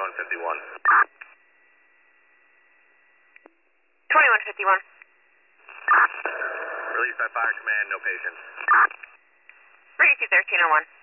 2151. 2151. Release by Fire Command, no patients. Ready to 1301.